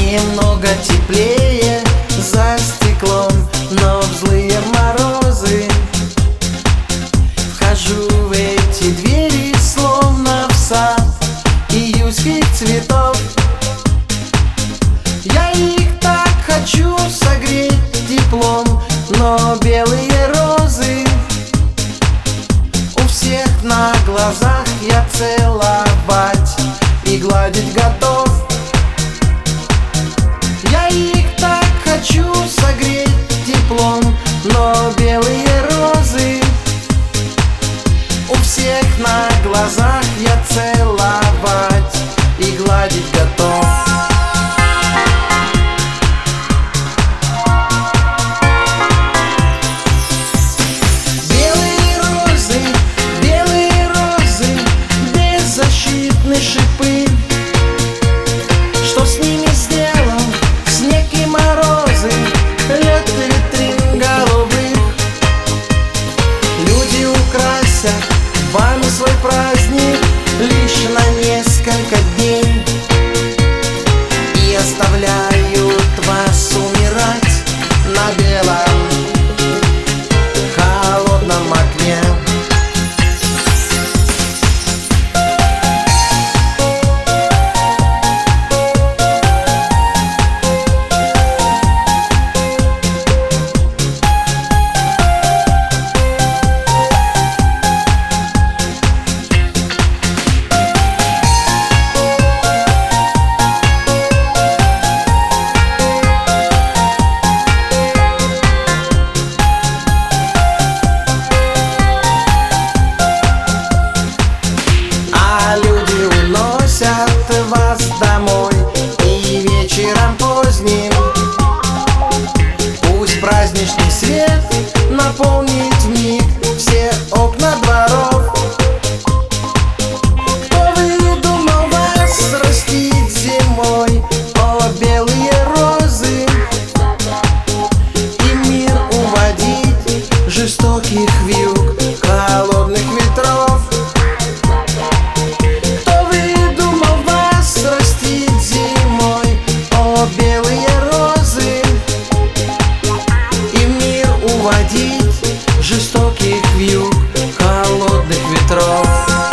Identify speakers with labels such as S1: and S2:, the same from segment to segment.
S1: Немного теплее за стеклом, но в злые морозы вхожу в эти двери, словно в сад июльских цветов. Я их так хочу согреть теплом, но белые розы у всех на глазах я целовать и гладить готов. Я их так хочу согреть теплом, но белые розы у всех на глазах я целовать и гладить готов. Белые розы, беззащитные шипы. Что с ними сделал снег и морозы, лед витрин голубых? Люди украсят вами свой праздник лишь на несколько дней и оставляют вас умирать на белом холодном окне. Вас домой и вечером поздним пусть праздничный свет наполнит вмиг все окна дворов. Кто выдумал вас растить зимой, о белые розы, и мир уводить жестоких вьюг холодных ветров? Белые розы и мир уводить жестоких вьюг холодных ветров.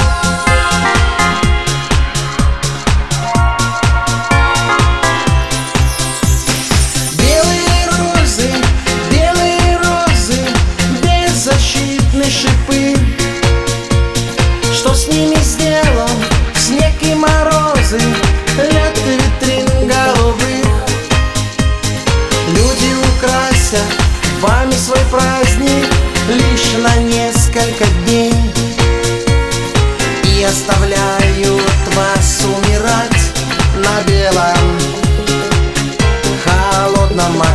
S1: Белые розы, беззащитные шипы. Что с ними сделал снег и морозы, лед витрин голубых? Люди украсят вами свой праздник лишь на несколько дней и оставляют вас умирать на белом холодном окне.